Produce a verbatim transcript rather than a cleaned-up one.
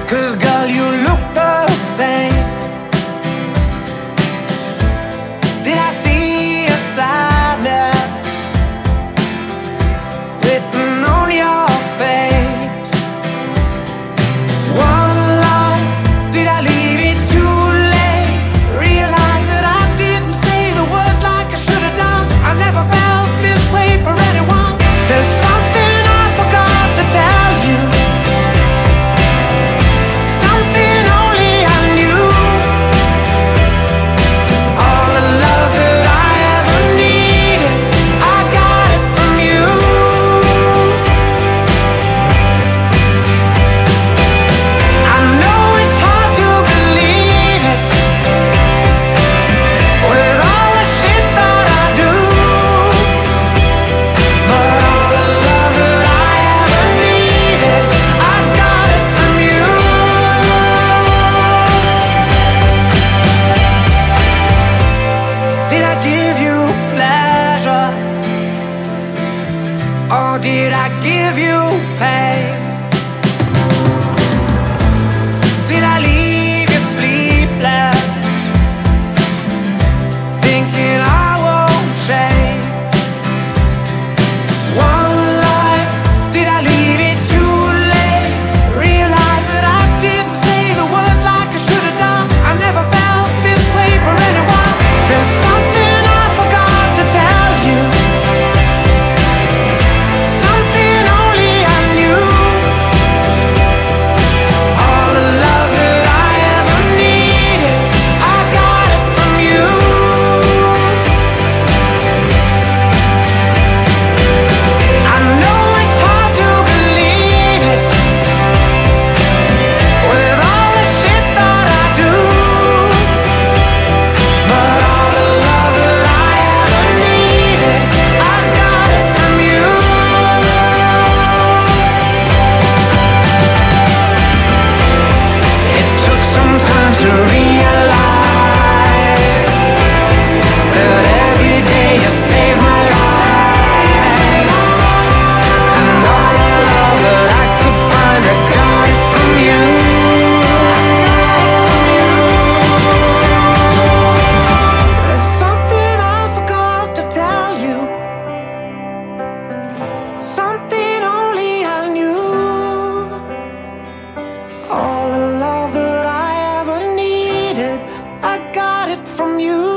'Cause girl, you look the same. Did I see your sadness written on your face? One line, did I leave it too late? Realize that I didn't say the words like I should have done. I never felt this way for anyone. There's something I forgot to tell you, something only I knew. All the love that I ever needed, I got it from you. I know it's hard to believe it, with all the shit that I do, but all the love that I ever needed, I got it from you. Did I give you pleasure, or did I give you pain? Did I leave you sleepless, thinking I won't change? One life, did I leave it too late? Realize that I didn't say the words like I should have done. I never felt this way for anyone. There's something I forgot to tell you, something only I knew. All the love that I ever needed, I got it from you. I know it's hard to believe it, with all the shit that I do, but all the love that I ever needed, I got it from you. It took some time to realize that every day you save my life, and all the love that I could find, I got it from you. There's something I forgot to tell you, something only I knew. All the love that I ever needed, I got it from you.